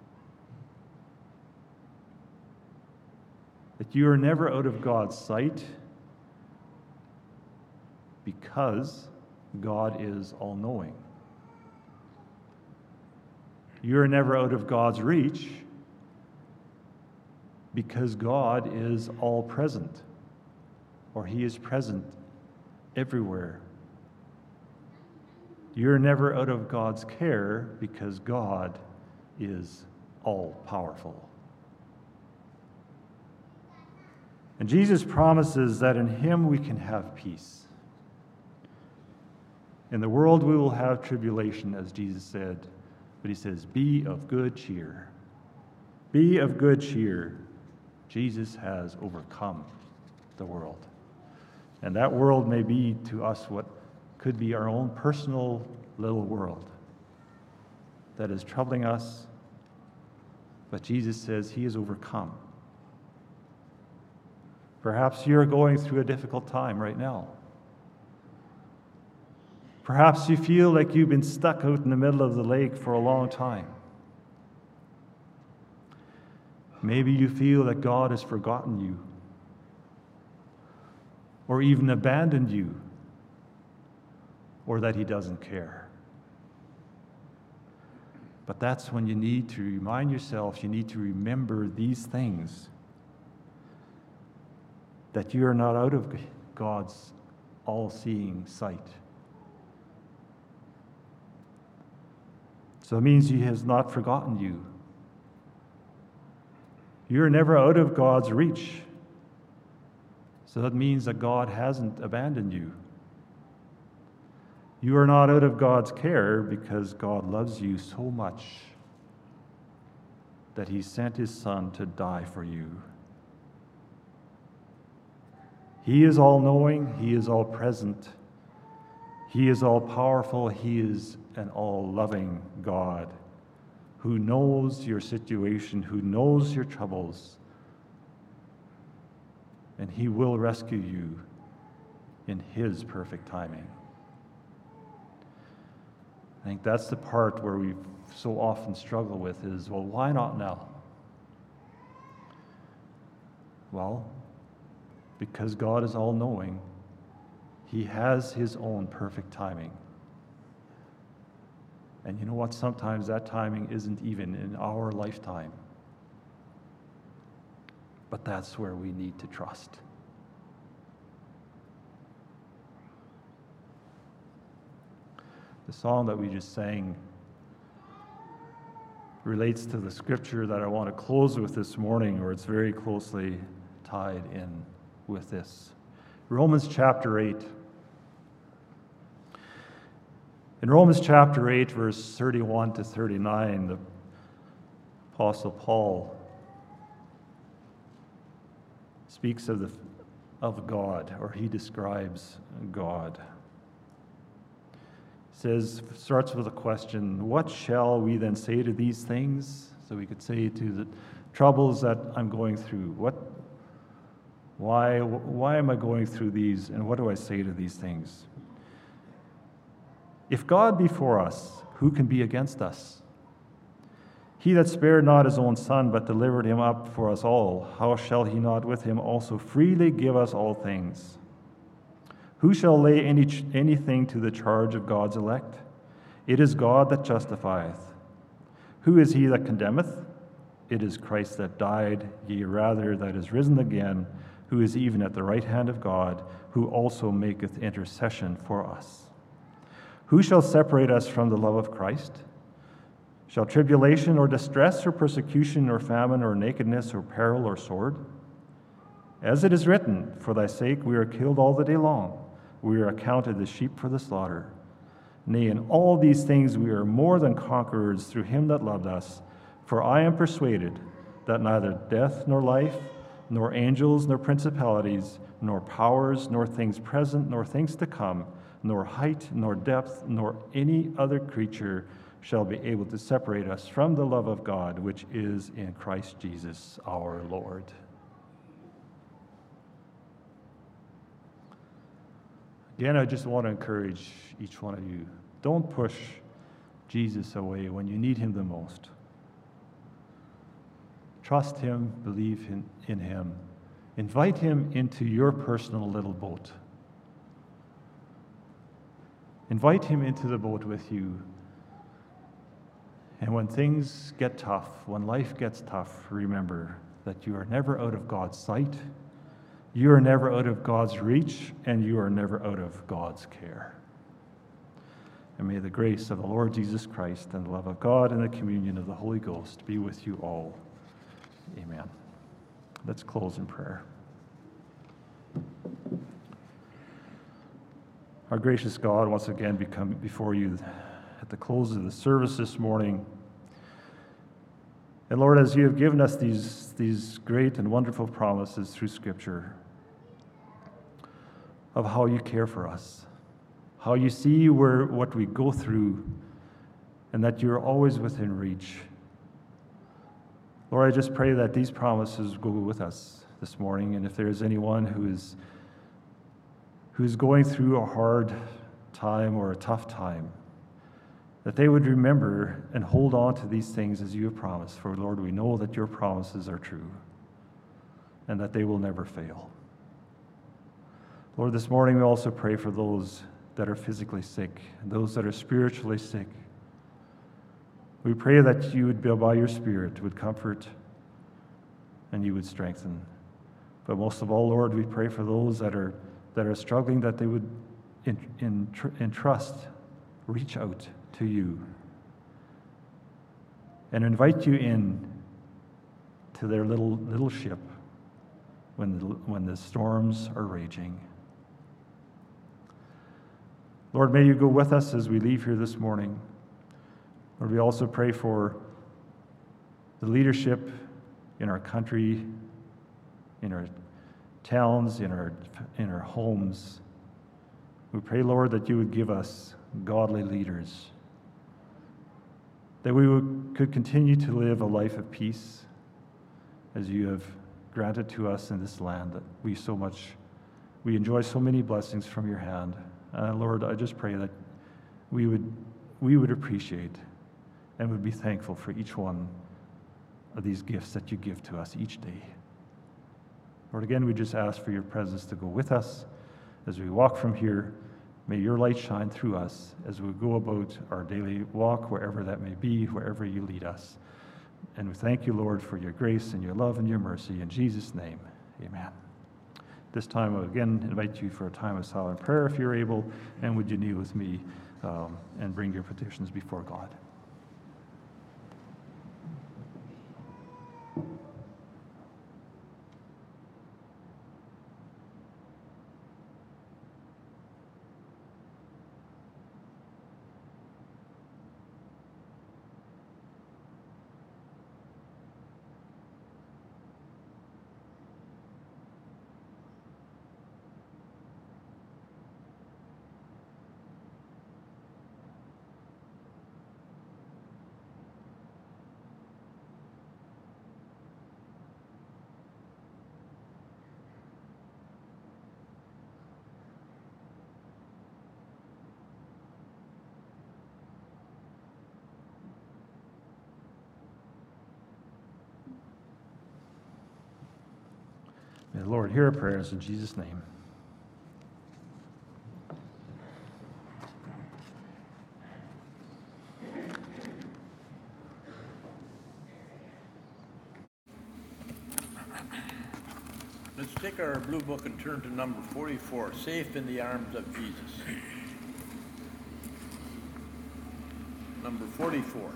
That you are never out of God's sight because God is all-knowing. You are never out of God's reach because God is all-present, or He is present everywhere. You're never out of God's care because God is all-powerful. And Jesus promises that in Him we can have peace. In the world we will have tribulation, as Jesus said, but He says, be of good cheer. Be of good cheer. Jesus has overcome the world. And that world may be to us what could be our own personal little world that is troubling us, but Jesus says He has overcome. Perhaps you're going through a difficult time right now. Perhaps you feel like you've been stuck out in the middle of the lake for a long time. Maybe you feel that God has forgotten you, or even abandoned you, or that He doesn't care. But that's when you need to remind yourself, you need to remember these things, that you are not out of God's all-seeing sight. So it means He has not forgotten you. You're never out of God's reach. So that means that God hasn't abandoned you. You are not out of God's care because God loves you so much that He sent His Son to die for you. He is all-knowing. He is all-present. He is all-powerful. He is an all-loving God who knows your situation, who knows your troubles, and He will rescue you in His perfect timing. I think that's the part where we so often struggle with is, well, why not now? Well, because God is all-knowing, He has his own perfect timing. And you know what? Sometimes that timing isn't even in our lifetime. But that's where we need to trust. The song that we just sang relates to the scripture that I want to close with this morning, or it's very closely tied in with this. Romans chapter eight. In Romans chapter eight, verse thirty-one to thirty-nine, the Apostle Paul speaks of the of God, or he describes God. He says, starts with a question, what shall we then say to these things? So we could say to the troubles that I'm going through, what, why, why am I going through these, and what do I say to these things? If God be for us, who can be against us? He that spared not his own Son, but delivered him up for us all, how shall he not with him also freely give us all things? Who shall lay any, anything to the charge of God's elect? It is God that justifieth. Who is he that condemneth? It is Christ that died, yea, rather that is risen again, who is even at the right hand of God, who also maketh intercession for us. Who shall separate us from the love of Christ? Shall tribulation or distress or persecution or famine or nakedness or peril or sword? As it is written, for thy sake we are killed all the day long. We are accounted as sheep for the slaughter. Nay, in all these things we are more than conquerors through him that loved us. For I am persuaded that neither death nor life, nor angels nor principalities, nor powers, nor things present, nor things to come, nor height, nor depth, nor any other creature shall be able to separate us from the love of God, which is in Christ Jesus our Lord. Again, I just want to encourage each one of you, don't push Jesus away when you need him the most. Trust him, believe in, in him. Invite him into your personal little boat. Invite him into the boat with you. And when things get tough, when life gets tough, remember that you are never out of God's sight, you are never out of God's reach, and you are never out of God's care. And may the grace of the Lord Jesus Christ and the love of God and the communion of the Holy Ghost be with you all. Amen. Let's close in prayer. Our gracious God, once again, we come before you at the close of the service this morning. And Lord, as you have given us these, these great and wonderful promises through Scripture of how you care for us, how you see where what we go through, and that you're always within reach. Lord, I just pray that these promises go with us this morning, and if there is anyone who is who is going through a hard time or a tough time, that they would remember and hold on to these things as you have promised. For Lord, we know that your promises are true and that they will never fail. Lord, this morning we also pray for those that are physically sick, those that are spiritually sick. We pray that you would, by your Spirit, would comfort and you would strengthen. But most of all, Lord, we pray for those that are that are struggling, that they would in, in, entrust, reach out to you and invite you in to their little little ship when the, when the storms are raging. Lord, may you go with us as we leave here this morning. Lord, we also pray for the leadership in our country, in our towns, in our in our homes. We pray, Lord, that you would give us godly leaders, that we would, could continue to live a life of peace as you have granted to us in this land that we so much, we enjoy so many blessings from your hand. Uh, Lord, I just pray that we would we would appreciate and would be thankful for each one of these gifts that you give to us each day. Lord, again, we just ask for your presence to go with us As we walk from here, may your light shine through us as we go about our daily walk, wherever that may be, wherever you lead us. And we thank you, Lord, for your grace and your love and your mercy. In Jesus' name, amen. This time, I again invite you for a time of silent prayer if you're able, and would you kneel with me um, and bring your petitions before God. May the Lord hear our prayers in Jesus' name. Let's take our blue book and turn to number forty-four, Safe in the Arms of Jesus. Number forty-four.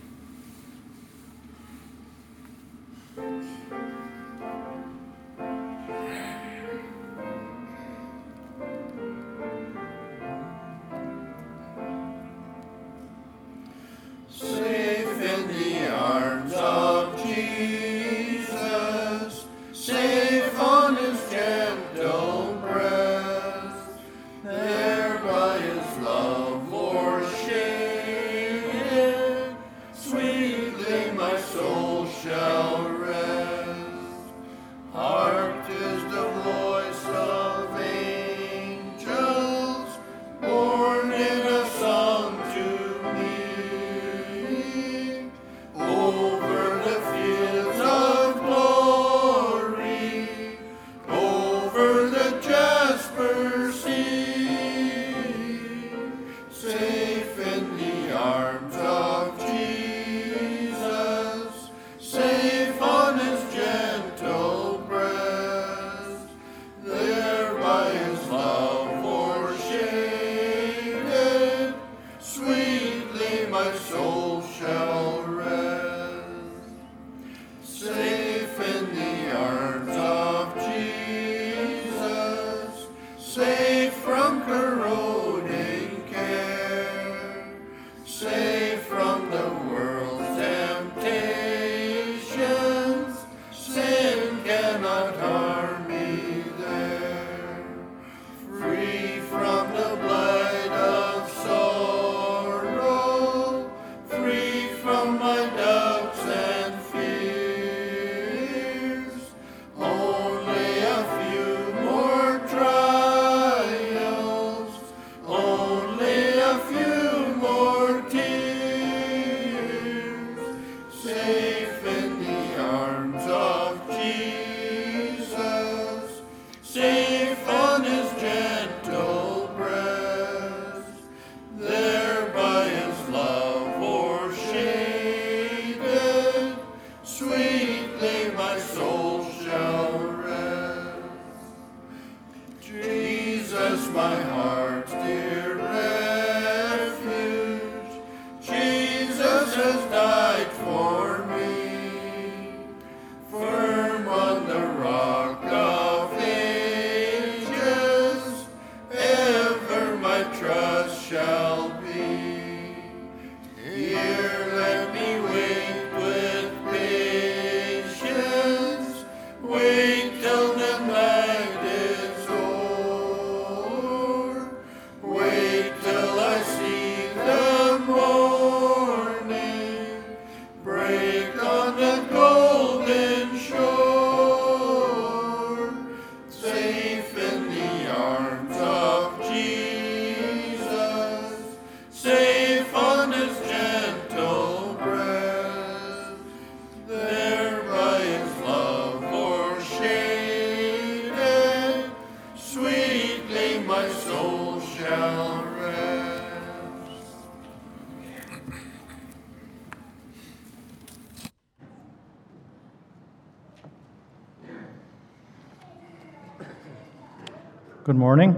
Safe in the arms of Jesus, safe on his gentle breast, there by his love o'ershaded, sweetly my soul shall rest. Hark, 'tis the voice of angels, born in a song to me. Over the fields of glory, over the jasper sea, safe in the arms of Jesus, safe on his gentle breast, there by his love o'ershaded, sweetly my soul shall rest. Safe in the arms of Jesus, safe from corroding care, safe from the world's temptations, sin cannot harm me there. Free from the blight of sorrow, free from my doubts and fears, only a few more trials, only a few more tears, safe in the arms of Jesus, safe on his gentle breast, there by his love o'ershaded, sweetly my soul shall rest. Jesus, my heart's dear refuge, Jesus has died for me, firm on the rock of ages, ever my trust shall be. Here let me wait with patience, wait till the night is o'er, wait till I see the morning break on the golden shore, safe in the arms of Jesus, Good morning.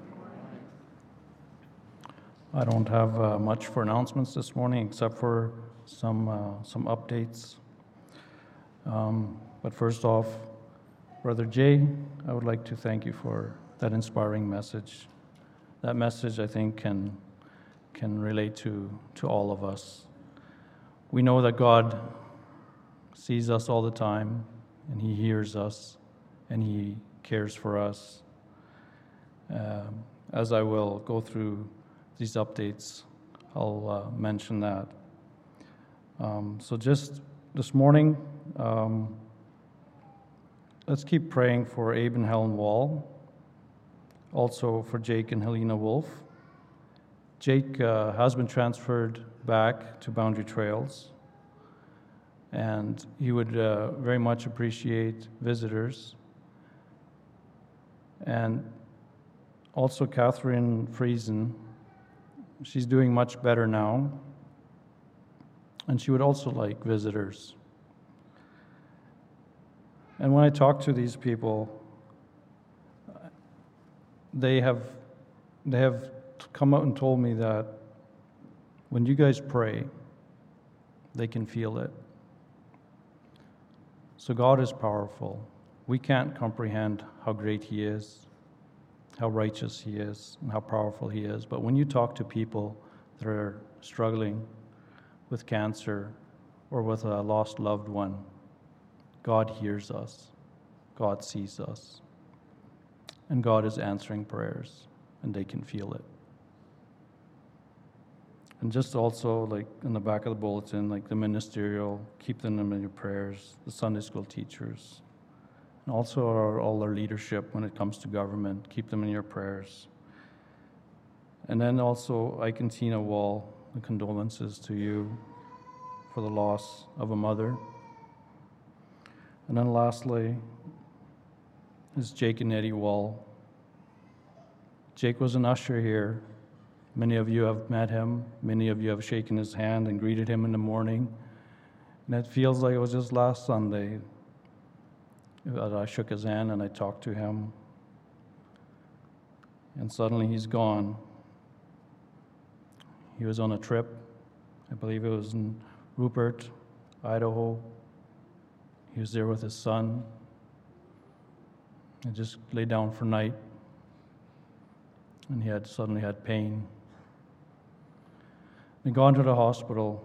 I don't have uh, much for announcements this morning except for some uh, some updates. Um, but first off, Brother Jay, I would like to thank you for that inspiring message. That message, I think, can can relate to to all of us. We know that God sees us all the time, and He hears us, and He cares for us. Um, as I will go through these updates, I'll uh, mention that. Um, so just this morning, um, let's keep praying for Abe and Helen Wall, also for Jake and Helena Wolf. Jake uh, has been transferred back to Boundary Trails, and he would uh, very much appreciate visitors. And also Catherine Friesen, she's doing much better now, and she would also like visitors. And when I talk to these people, they have they have come out and told me that when you guys pray, they can feel it. So God is powerful. We can't comprehend how great He is, how righteous He is, and how powerful He is. But when you talk to people that are struggling with cancer or with a lost loved one, God hears us, God sees us, and God is answering prayers, and they can feel it. And just also, like in the back of the bulletin, like the ministerial, keep them in your prayers, the Sunday school teachers, and also our, all our leadership when it comes to government, keep them in your prayers. And then also, Ike and Tina Wall, the condolences to you for the loss of a mother. And then lastly is Jake and Eddie Wall. Jake was an usher here. Many of you have met him. Many of you have shaken his hand and greeted him in the morning. And it feels like it was just last Sunday that I shook his hand and I talked to him. And suddenly he's gone. He was on a trip. I believe it was in Rupert, Idaho. He was there with his son. And just lay down for night. And he had suddenly had pain. He gone to the hospital,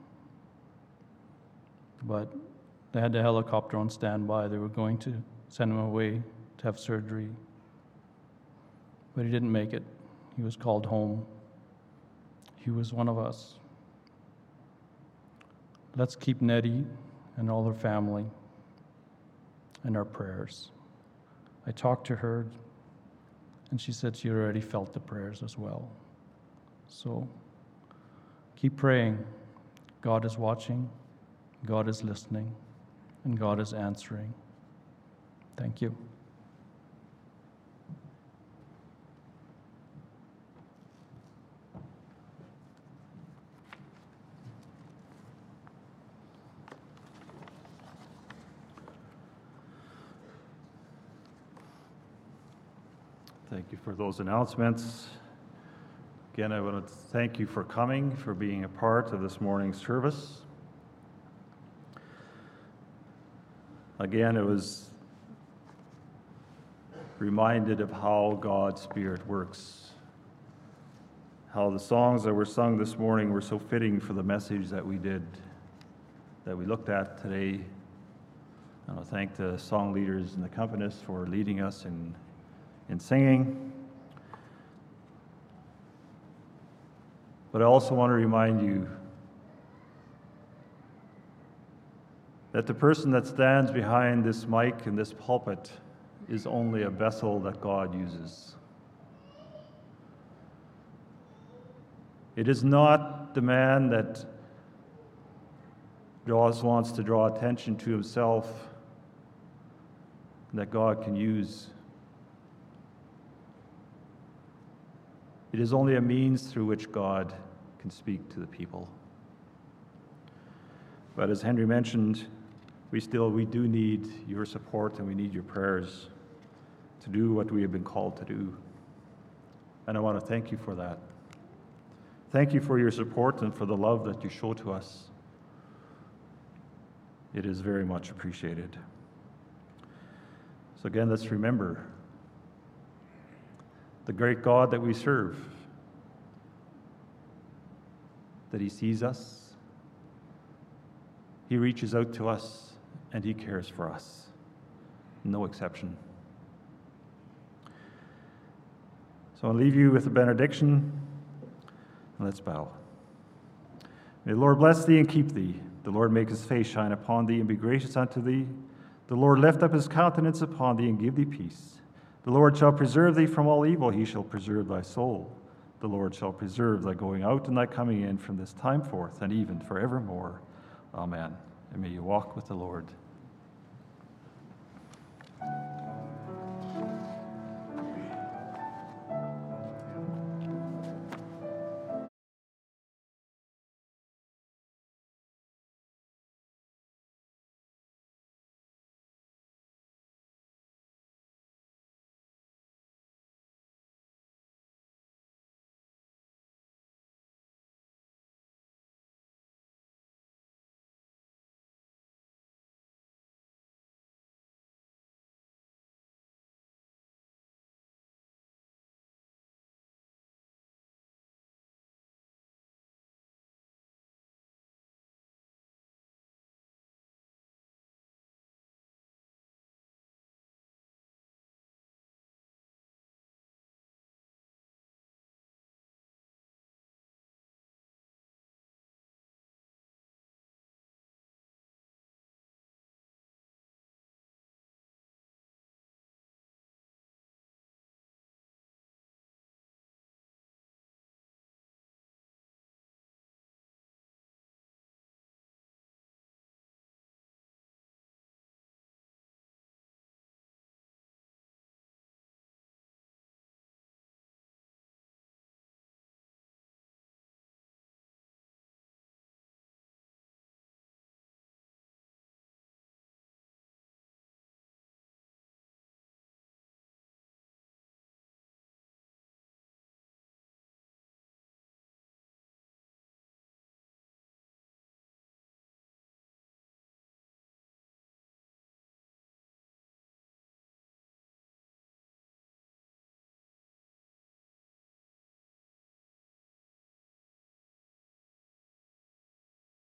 but they had the helicopter on standby. They were going to send him away to have surgery, but he didn't make it. He was called home. He was one of us. Let's keep Nettie and all her family in our prayers. I talked to her, and she said she already felt the prayers as well. So keep praying. God is watching, God is listening, and God is answering. Thank you. Thank you for those announcements. Again, I want to thank you for coming, for being a part of this morning's service. Again, it was reminded of how God's Spirit works, how the songs that were sung this morning were so fitting for the message that we did, that we looked at today. I want to thank the song leaders and the accompanists for leading us in, in singing. But I also want to remind you that the person that stands behind this mic and this pulpit is only a vessel that God uses. It is not the man that draws, wants to draw attention to himself that God can use. It is only a means through which God can speak to the people. But as Henry mentioned, we still, we do need your support and we need your prayers to do what we have been called to do. And I want to thank you for that. Thank you for your support and for the love that you show to us. It is very much appreciated. So again, let's remember the great God that we serve, that he sees us, he reaches out to us, and he cares for us. No exception. So I'll leave you with a benediction, and let's bow. May the Lord bless thee and keep thee. The Lord make his face shine upon thee and be gracious unto thee. The Lord lift up his countenance upon thee and give thee peace. The Lord shall preserve thee from all evil. He shall preserve thy soul. The Lord shall preserve thy going out and thy coming in from this time forth and even forevermore. Amen. And may you walk with the Lord.